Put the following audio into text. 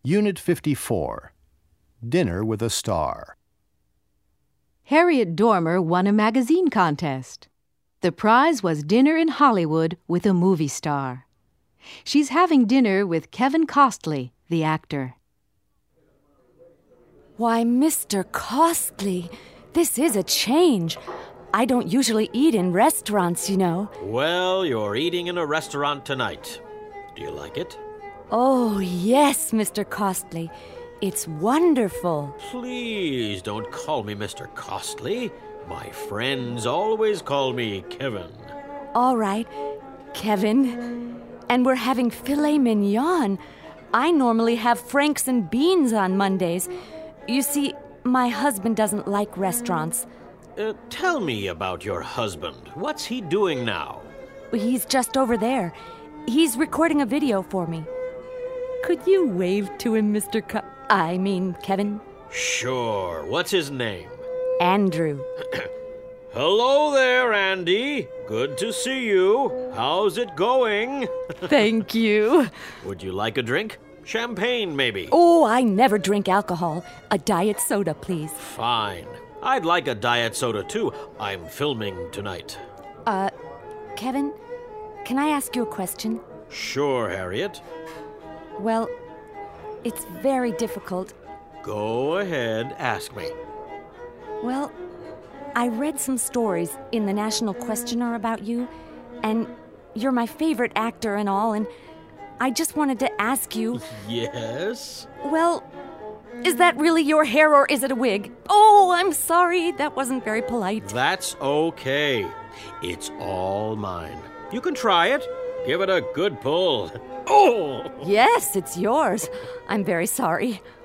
Unit 54, Dinner with a Star. Harriet Dormer won a magazine contest. The prize was dinner in Hollywood with a movie star. She's having dinner with Kevin Costly, the actor. Why, Mr. Costly, this is a change. I don't usually eat in restaurants, you know. Well, you're eating in a restaurant tonight. Do you like it? Oh, yes, Mr. Costly. It's wonderful. Please don't call me Mr. Costly. My friends always call me Kevin. All right, Kevin. And we're having filet mignon. I normally have franks and beans on Mondays. You see, my husband doesn't like restaurants. Tell me about your husband. What's he doing now? He's just over there. He's recording a video for me. Could you wave to him, Kevin? Sure. What's his name? Andrew. Hello there, Andy. Good to see you. How's it going? Thank you. Would you like a drink? Champagne, maybe? Oh, I never drink alcohol. A diet soda, please. Fine. I'd like a diet soda, too. I'm filming tonight. Kevin, can I ask you a question? Sure, Harriet. Well, it's very difficult. Go ahead, ask me. Well, I read some stories in the National Questioner about you, and you're my favorite actor and all, and I just wanted to ask you... Yes? Well, is that really your hair or is it a wig? Oh, I'm sorry, that wasn't very polite. That's okay. It's all mine. You can try it. Give it a good pull. Oh! Yes, it's yours. I'm very sorry.